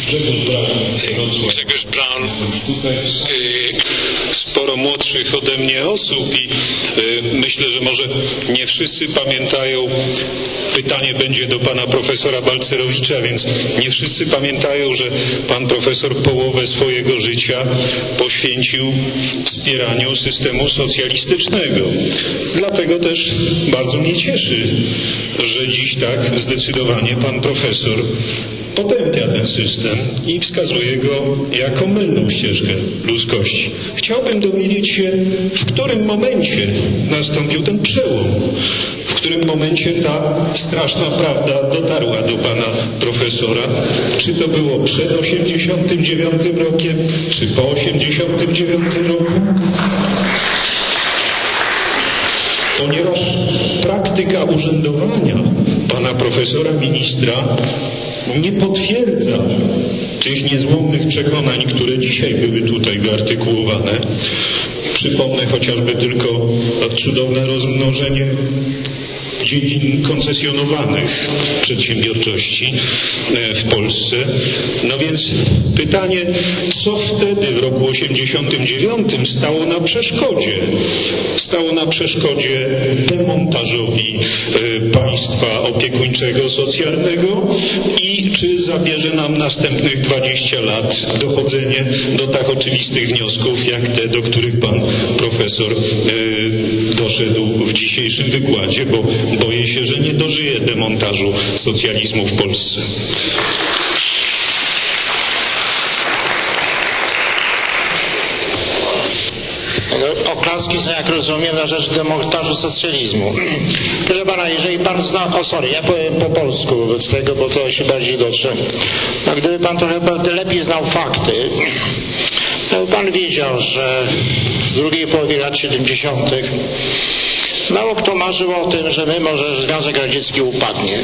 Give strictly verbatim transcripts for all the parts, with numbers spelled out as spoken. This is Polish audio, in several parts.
Grzegorz Braun, sporo młodszych ode mnie osób i myślę, że może nie wszyscy pamiętają, pytanie będzie do pana profesora Balcerowicza, więc nie wszyscy pamiętają, że pan profesor połowę swojego życia poświęcił wspieraniu systemu socjalistycznego. Dlatego też bardzo mnie cieszy, że dziś tak zdecydowanie pan profesor potępia ten system i wskazuje go jako mylną ścieżkę ludzkości. Chciałbym dowiedzieć się, w którym momencie nastąpił ten przełom, w którym momencie ta straszna prawda dotarła do pana profesora. Czy to było przed osiemdziesiątym dziewiątym rokiem, czy po osiemdziesiątym dziewiątym roku? Ponieważ praktyka urzędowania pana profesora ministra nie potwierdza tych niezłomnych przekonań, które dzisiaj były tutaj wyartykułowane. Przypomnę chociażby tylko cudowne rozmnożenie dziedzin koncesjonowanych przedsiębiorczości w Polsce. No więc pytanie, co wtedy w roku osiemdziesiątym dziewiątym stało na przeszkodzie? Stało na przeszkodzie demontażowi państwa opiekuńczego, socjalnego i czy zabierze nam następnych dwadzieścia lat dochodzenie do tak oczywistych wniosków, jak te, do których pan profesor doszedł w dzisiejszym wykładzie, bo boję się, że nie dożyje demontażu socjalizmu w Polsce. Oklaski są, jak rozumiem, na rzecz demontażu socjalizmu. Proszę pana, jeżeli pan zna... O, sorry, ja powiem po polsku wobec tego, bo to się bardziej dotrze. No, gdyby pan trochę lepiej znał fakty, to pan wiedział, że w drugiej połowie lat siedemdziesiątych mało kto marzył o tym, że mimo, że Związek Radziecki upadnie.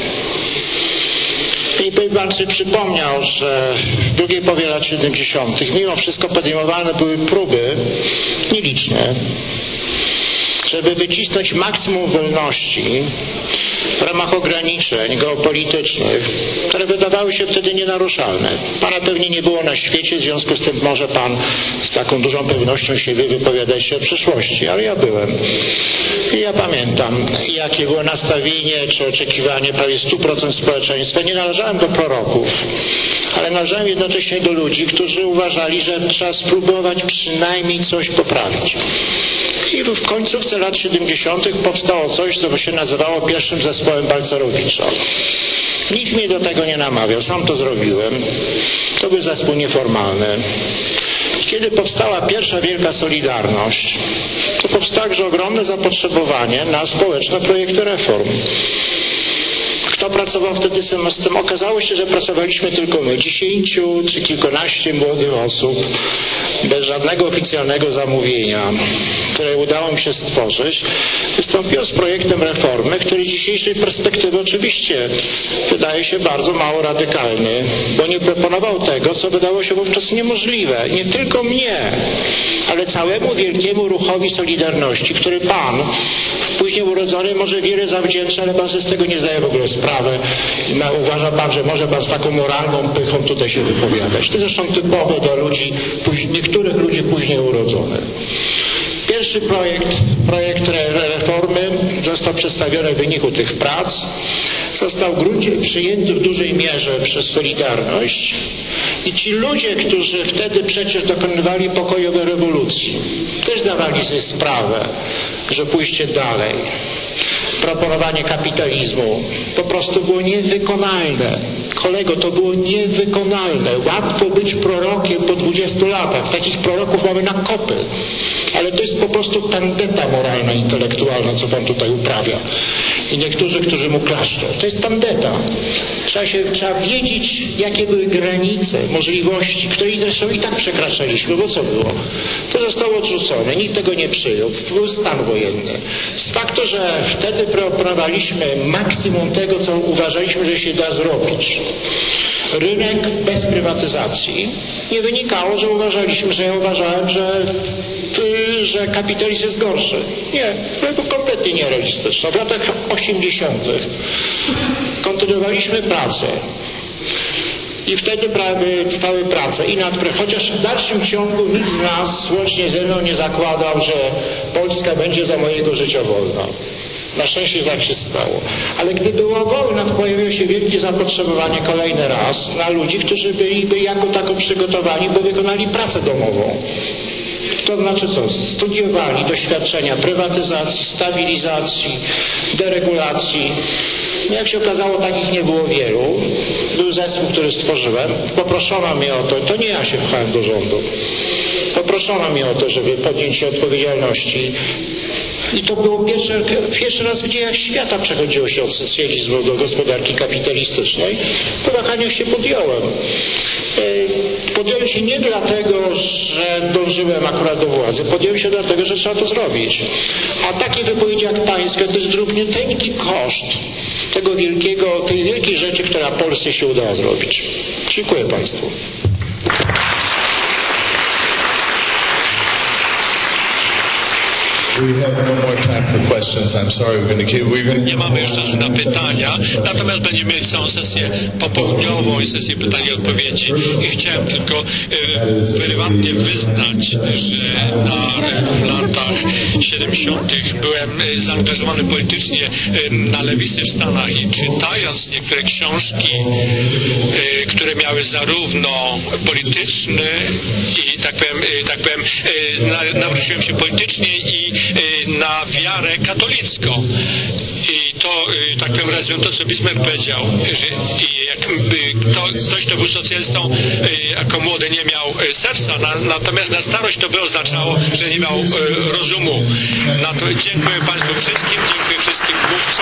I pan sobie przypomniał, że w drugiej połowie lat siedemdziesiątych mimo wszystko podejmowane były próby, nieliczne, żeby wycisnąć maksimum wolności w ramach ograniczeń geopolitycznych, które wydawały się wtedy nienaruszalne. Pana pewnie nie było na świecie, w związku z tym może pan z taką dużą pewnością siebie wypowiadać się o przyszłości, ale ja byłem. I ja pamiętam, jakie było nastawienie czy oczekiwanie prawie stu procent społeczeństwa. Nie należałem do proroków, ale należałem jednocześnie do ludzi, którzy uważali, że trzeba spróbować przynajmniej coś poprawić. I w końcówce lat siedemdziesiątych powstało coś, co się nazywało pierwszym zespołem Balcerowicza. Nikt mnie do tego nie namawiał, sam to zrobiłem. To był zespół nieformalny. Kiedy powstała pierwsza wielka Solidarność, to powstało także ogromne zapotrzebowanie na społeczne projekty reform. Kto pracował wtedy z tym? Okazało się, że pracowaliśmy tylko my, dziesięciu czy kilkanaście młodych osób, bez żadnego oficjalnego zamówienia, które udało mi się stworzyć, wystąpiło z projektem reformy, który z dzisiejszej perspektywy oczywiście wydaje się bardzo mało radykalny, bo nie proponował tego, co wydało się wówczas niemożliwe. Nie tylko mnie, ale całemu wielkiemu ruchowi Solidarności, który pan, później urodzony, może wiele zawdzięcza, ale pan sobie z tego nie zdaje w ogóle sprawy. Uważa pan, że może pan z taką moralną pychą tutaj się wypowiadać. To zresztą typowe dla ludzi, niektórych ludzi później urodzonych. Pierwszy projekt, projekt reformy został przedstawiony w wyniku tych prac. Został w gruncie przyjęty w dużej mierze przez Solidarność. I ci ludzie, którzy wtedy przecież dokonywali pokojowej rewolucji, też dawali sobie sprawę, że pójście dalej, proponowanie kapitalizmu po prostu było niewykonalne. Kolego, to było niewykonalne. Łatwo być prorokiem po dwudziestu latach. Takich proroków mamy na kopy. Ale to jest po prostu tandeta moralna, intelektualna, co pan tutaj uprawia. I niektórzy, którzy mu klaszczą. To jest tandeta. Trzeba, się, trzeba wiedzieć, jakie były granice, możliwości, które zresztą i tak przekraczaliśmy, bo co było? To zostało odrzucone, nikt tego nie przyjął. Był stan wojenny. Z faktu, że wtedy proponowaliśmy maksimum tego, co uważaliśmy, że się da zrobić. Rynek bez prywatyzacji. Nie wynikało, że uważaliśmy, że ja uważałem, że, że kapitalizm jest gorszy. Nie, to było kompletnie nierealistyczne. W latach osiemdziesiątych kontynuowaliśmy pracę I wtedy prawie trwały prace i nad, chociaż w dalszym ciągu nic z nas, łącznie ze mną, nie zakładał, że Polska będzie za mojego życia wolna. Na szczęście tak się stało. Ale gdy była wojna, to pojawiło się wielkie zapotrzebowanie kolejny raz na ludzi, którzy byliby jako tako przygotowani, bo wykonali pracę domową. To znaczy co? Studiowali doświadczenia prywatyzacji, stabilizacji, deregulacji. No jak się okazało, takich nie było wielu. Był zespół, który stworzyłem. Poproszono mnie o to, to nie ja się pchałem do rządu. Poproszono mnie o to, żeby podjąć się odpowiedzialności. I to było pierwszy, pierwszy raz w dziejach świata przechodziło się od socjalizmu do gospodarki kapitalistycznej. Po wahaniach się podjąłem. Podjąłem się nie dlatego, że dążyłem akurat do władzy. Podjąłem się dlatego, że trzeba to zrobić. A takie wypowiedzi jak pańska to jest drobniuteńki koszt tego wielkiego, tej wielkiej rzeczy, która Polsce się udała zrobić. Dziękuję Państwu. Nie mamy już czasu na pytania, natomiast będziemy mieli całą sesję popołudniową i sesję pytań i odpowiedzi. I chciałem tylko e, prywatnie wyznać, że na, w latach siedemdziesiątych byłem zaangażowany politycznie na lewicy w Stanach i czytając niektóre książki, e, które miały zarówno polityczny i tak powiem, e, tak powiem e, nawróciłem się politycznie i na wiarę katolicką. I to, tak powiem, realizując to, co Bismarck powiedział, że jakby to, ktoś, kto był socjalistą, jako młody nie miał serca, na, natomiast na starość to by oznaczało, że nie miał rozumu. Na to dziękuję Państwu wszystkim, dziękuję wszystkim mówcom.